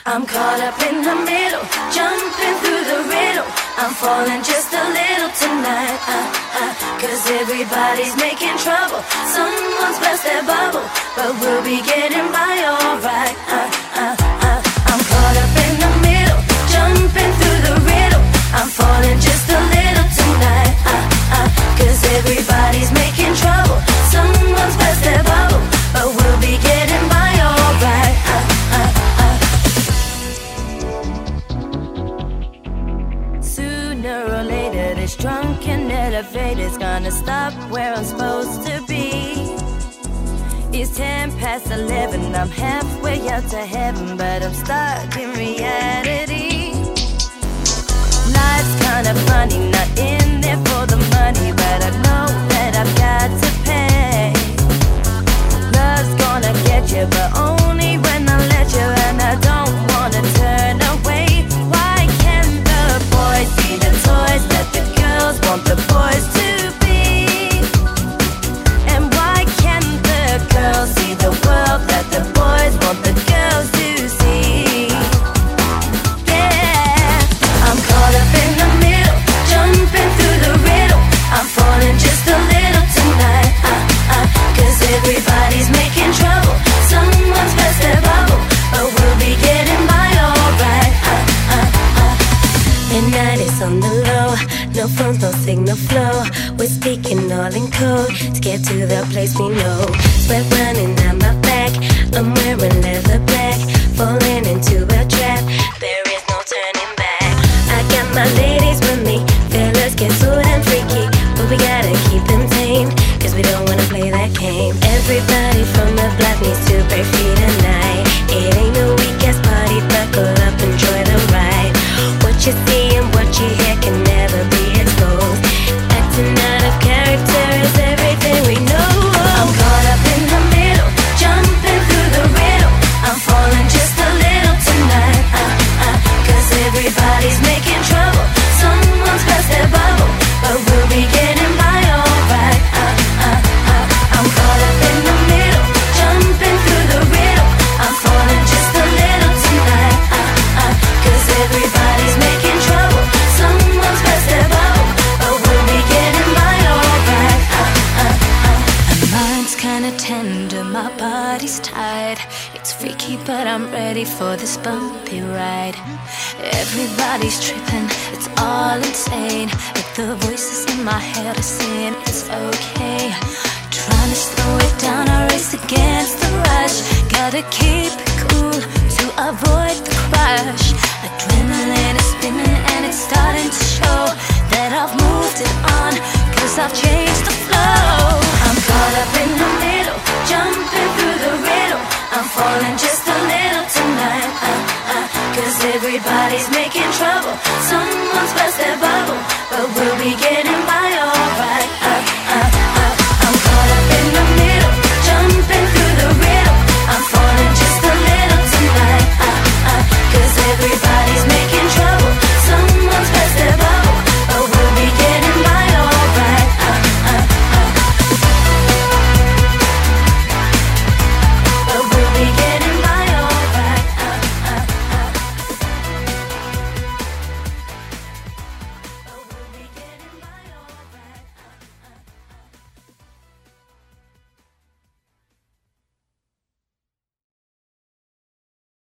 I'm caught up in the middle, jumping through the riddle. I'm falling just a little tonight. Cause everybody's making trouble. Someone's burst their bubble, but we'll be getting by alright. I'm caught up in the middle, jumping through the riddle. I'm falling just a little tonight. Cause everybody's making trouble. Someone's burst their bubble, but we'll be getting by alright. Sooner or later, this drunken elevator's gonna stop where I'm supposed to be. It's 11:10, I'm halfway up to heaven, but I'm stuck in reality. Life's kinda funny, not in there for the money, but I know that I've got to pay. Love's gonna get you, but only when I let you, and I don't wanna turn away. Why can't the boys see the toys that the girls want the boys to be? And why can't the girls see the world that the boys want the girls to see? Yeah, I'm caught up in the middle, jumping through the riddle. I'm falling just a little tonight. Cause everybody's making trouble. Someone's burst their bubble, but we'll be getting by alright. Midnight is on the low, no phones, no signal flow. We're speaking all in code to get to the place we know. Sweat running down my back, I'm wearing leather black, falling into a trap. There is no turning back. I got my ladies with me, fellas get so damn freaky, but we gotta keep them tame, cause we don't wanna play that game. Everybody from the block needs to break free tonight. It ain't no weak-ass party, buckle up, enjoy the ride. What you see and what you hear can never be exposed. Acting out of character is everything we know. I'm caught up in the middle, jumping through the riddle. I'm falling just a little tonight. Cause everybody's making trouble. Someone's burst their bubble, but we'll be getting by alright. I'm caught up in the middle, jumping through the riddle. I'm falling just a little tonight. Cause everybody's making trouble. Someone's burst their bubble, but we'll be getting by alright. My mind's kinda tender, my body's tired. It's freaky, but I'm ready for this bumpy ride. Everybody's tripping, it's all insane, but the voices in my head are saying it's okay. Trying to slow it down, I race against the rush. Gotta keep it cool to avoid the crush. Adrenaline is spinning and it's starting to show that I've moved it on, cause I've changed the flow. I'm caught up in the middle, jumping through the riddle. I'm falling just a little tonight. Cause everybody's making trouble. Someone's burst their bubble, but we'll be getting